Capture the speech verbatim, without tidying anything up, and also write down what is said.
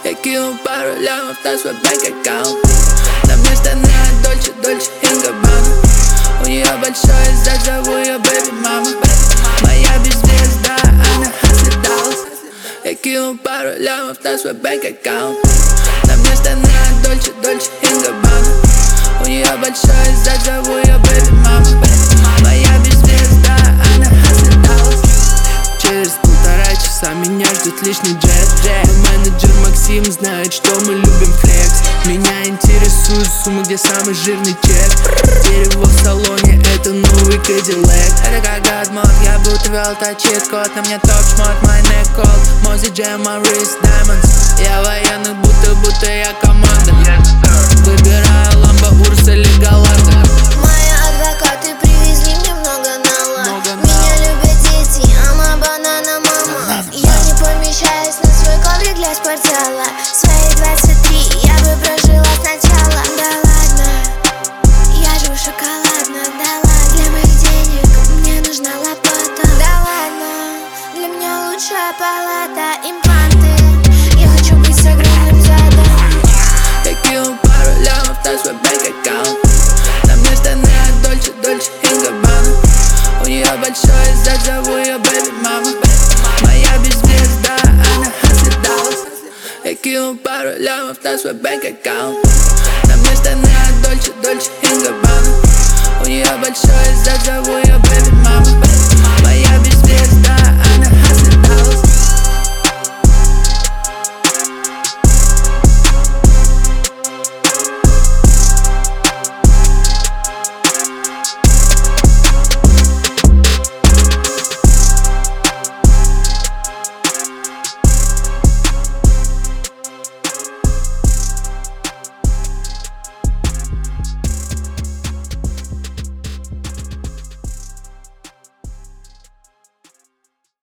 Я кинул пару лямов на свой бэнк-аккаунт. На место на Дольче, Дольче и Габбана. У нее большой зад, зову ее бэби мама. Моя звезда, она Хасли Даллас. Я кинул пару лямов на свой бэнк-аккаунт. На место на Дольче, Дольче и Габбана. У нее большой зад, зову ее бэби мама. Моя звезда, она Хасли Даллас. Через полтора часа меня ждет лишний джет. Мой менеджер Максим знает, что мы любим флекс. Меня интересует сумма, где самый жирный чек. Дерево в салоне, это новый Кадиллак. Это как гадмод, я будто вел точит код. На мне топ-шмот, мой neck cold. Мой джем, my wrist diamonds. Я военный, будто, будто я команда. Выбираю ламбо, Урс или Галарда. Мои адвокаты привезли мне много нала. Меня любят дети, ама банана мама. Я не помещаюсь на свой коврик для спортзала. Свои двадцать три я бы прожила сначала. Да ладно, я живу шоколадно. Да ладно, для моих денег мне нужна лопата. Да ладно, для меня лучшая палата. Импланты, я хочу быть с огромным задом. Я кинул пару лямов на свой бэнк-аккаунт. На место на Дольче, Дольче и Габбана. У нее большой зад, зову ее бэби мама. Моя звезда, она Хасли Даллас. Я кинул пару лямов на свой бэнк-аккаунт. На место на Дольче, Дольче и Габбана. У нее большой зад, зову ее бэби мама.